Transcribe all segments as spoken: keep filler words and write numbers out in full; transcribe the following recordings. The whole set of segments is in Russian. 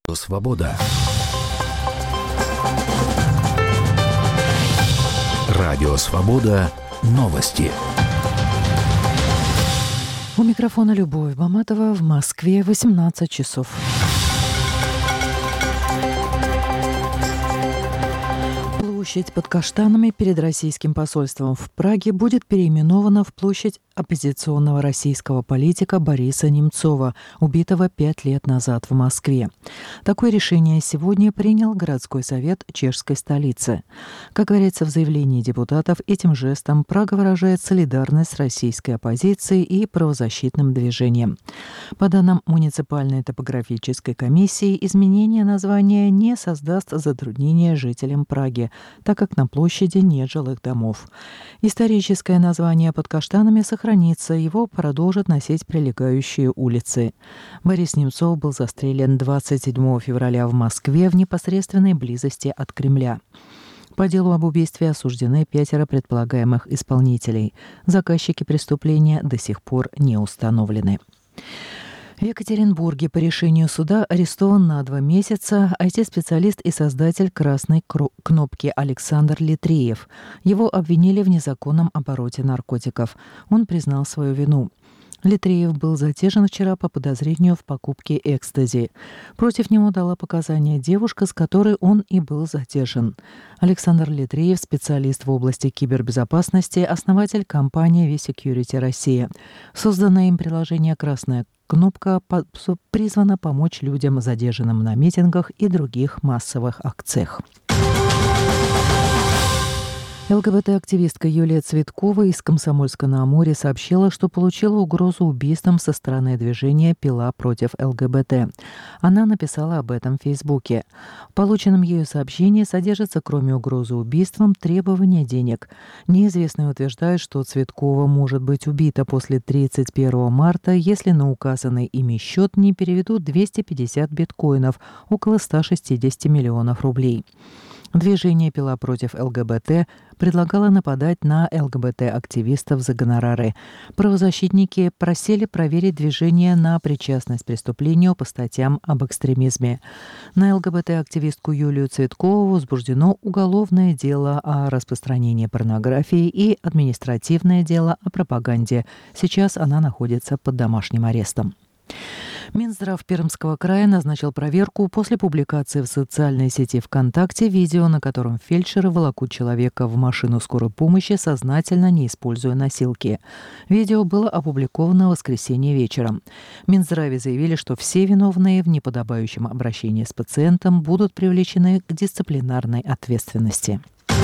Свобода. Радио Свобода. Новости. У микрофона Любовь Баматова. В Москве восемнадцать часов. Площадь под Каштанами перед российским посольством в Праге будет переименована в площадь оппозиционного российского политика Бориса Немцова, убитого пять лет назад в Москве. Такое решение сегодня принял городской совет чешской столицы. Как говорится в заявлении депутатов, этим жестом Прага выражает солидарность с российской оппозицией и правозащитным движением. По данным муниципальной топографической комиссии, изменение названия не создаст затруднения жителям Праги, так как на площади нет жилых домов. Историческое название под Каштанами сохранится, его продолжат носить прилегающие улицы. Борис Немцов был застрелен двадцать седьмого февраля в Москве в непосредственной близости от Кремля. По делу об убийстве осуждены пятеро предполагаемых исполнителей. Заказчики преступления до сих пор не установлены. В Екатеринбурге по решению суда арестован на два месяца ай ти-специалист и создатель «Красной кнопки» Александр Литреев. Его обвинили в незаконном обороте наркотиков. Он признал свою вину. Литреев был задержан вчера по подозрению в покупке экстази. Против него дала показания девушка, с которой он и был задержан. Александр Литреев – специалист в области кибербезопасности, основатель компании V-Security Россия. Созданное им приложение «Красная кнопка» призвана помочь людям, задержанным на митингах и других массовых акциях. ЛГБТ-активистка Юлия Цветкова из Комсомольска-на-Амуре сообщила, что получила угрозу убийством со стороны движения «Пила против ЛГБТ». Она написала об этом в Фейсбуке. В полученном ею сообщении содержится, кроме угрозы убийством, требование денег. Неизвестные утверждают, что Цветкова может быть убита после тридцать первого марта, если на указанный ими счет не переведут двести пятьдесят биткоинов, около ста шестидесяти миллионов рублей. Движение «Пила против ЛГБТ» предлагало нападать на ЛГБТ-активистов за гонорары. Правозащитники просили проверить движение на причастность к преступлению по статьям об экстремизме. На ЛГБТ-активистку Юлию Цветкову возбуждено уголовное дело о распространении порнографии и административное дело о пропаганде. Сейчас она находится под домашним арестом. Минздрав Пермского края назначил проверку после публикации в социальной сети ВКонтакте видео, на котором фельдшеры волокут человека в машину скорой помощи, сознательно не используя носилки. Видео было опубликовано в воскресенье вечером. В Минздраве заявили, что все виновные в неподобающем обращении с пациентом будут привлечены к дисциплинарной ответственности.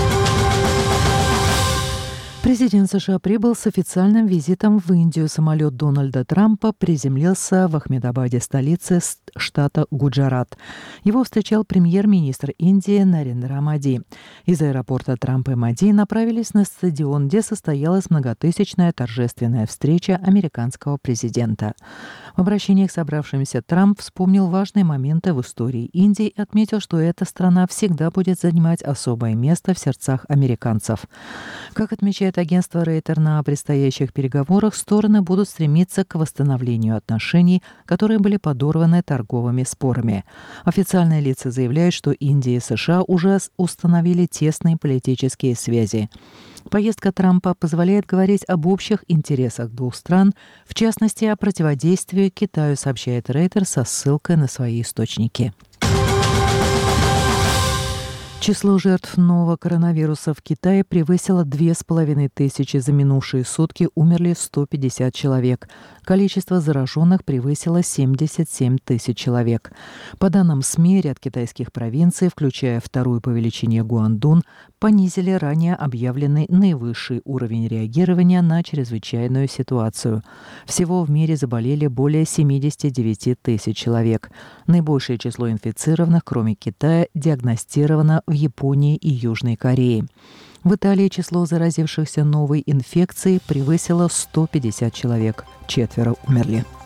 Президент США прибыл с официальным визитом в Индию. Самолет Дональда Трампа приземлился в Ахмедабаде, столице штата Гуджарат. Его встречал премьер-министр Индии Нарендра Моди. Из аэропорта Трамп и Моди направились на стадион, где состоялась многотысячная торжественная встреча американского президента. В обращении к собравшимся Трамп вспомнил важные моменты в истории Индии и отметил, что эта страна всегда будет занимать особое место в сердцах американцев. Как отмечает агентство Рейтер, на предстоящих переговорах стороны будут стремиться к восстановлению отношений, которые были подорваны торговыми спорами. Официальные лица заявляют, что Индия и США уже установили тесные политические связи. Поездка Трампа позволяет говорить об общих интересах двух стран, в частности, о противодействии Китаю, сообщает Рейтер со ссылкой на свои источники. Число жертв нового коронавируса в Китае превысило две с половиной тысячи. За минувшие сутки умерли сто пятьдесят человек. Количество зараженных превысило семьдесят семь тысяч человек. По данным СМИ, ряд китайских провинций, включая вторую по величине Гуандун, понизили ранее объявленный наивысший уровень реагирования на чрезвычайную ситуацию. Всего в мире заболели более семьдесят девять тысяч человек. Наибольшее число инфицированных, кроме Китая, диагностировано в Японии и Южной Корее. В Италии число заразившихся новой инфекцией превысило сто пятьдесят человек. Четверо умерли.